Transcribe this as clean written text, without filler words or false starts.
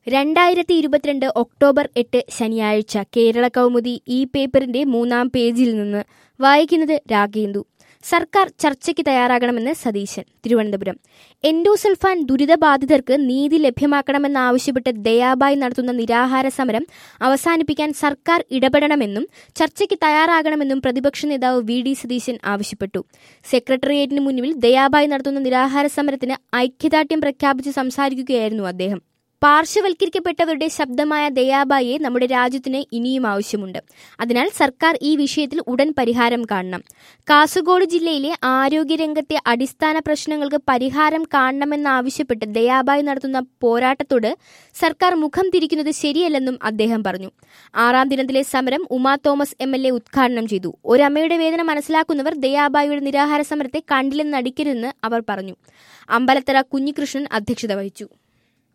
2022 October 8 ശനിയാഴ്ച കേരള കൗമുദി ഈ പേപ്പറിന്റെ 3-ാം പേജിൽ നിന്ന് വായിക്കുന്നത് രാഗേന്ദു. സർക്കാർ ചർച്ചയ്ക്ക് തയ്യാറാകണമെന്ന് സതീശൻ. തിരുവനന്തപുരം. എൻഡോസൾഫാൻ ദുരിതബാധിതർക്ക് നീതി ലഭ്യമാക്കണമെന്നാവശ്യപ്പെട്ട് ദയാബായി നടത്തുന്ന നിരാഹാര സമരം അവസാനിപ്പിക്കാൻ സർക്കാർ ഇടപെടണമെന്നും ചർച്ചയ്ക്ക് തയ്യാറാകണമെന്നും പ്രതിപക്ഷ നേതാവ് വി.ഡി. സതീശൻ ആവശ്യപ്പെട്ടു. സെക്രട്ടേറിയറ്റിന് മുന്നിൽ ദയാബായി നടത്തുന്ന നിരാഹാര സമരത്തിന് ഐക്യദാർഢ്യം പ്രഖ്യാപിച്ച് സംസാരിക്കുകയായിരുന്നു അദ്ദേഹം. പാർശ്വവൽക്കരിക്കപ്പെട്ടവരുടെ ശബ്ദമായ ദയാബായിയെ നമ്മുടെ രാജ്യത്തിന് ഇനിയും ആവശ്യമുണ്ട്. അതിനാൽ സർക്കാർ ഈ വിഷയത്തിൽ ഉടൻ പരിഹാരം കാണണം. കാസർഗോഡ് ജില്ലയിലെ ആരോഗ്യരംഗത്തെ അടിസ്ഥാന പ്രശ്നങ്ങൾക്ക് പരിഹാരം കാണണമെന്നാവശ്യപ്പെട്ട് ദയാബായി നടത്തുന്ന പോരാട്ടത്തോട് സർക്കാർ മുഖം തിരിക്കുന്നത് ശരിയല്ലെന്നും അദ്ദേഹം പറഞ്ഞു. 6-ാം ദിനത്തിലെ സമരം ഉമാ തോമസ് MLA ഉദ്ഘാടനം ചെയ്തു. ഒരമ്മയുടെ വേദന മനസ്സിലാക്കുന്നവർ ദയാബായിയുടെ നിരാഹാര സമരത്തെ കണ്ടില്ലെന്ന് നടിക്കരുതെന്ന് അവർ പറഞ്ഞു. അമ്പലത്തറ കുഞ്ഞികൃഷ്ണൻ അധ്യക്ഷത വഹിച്ചു.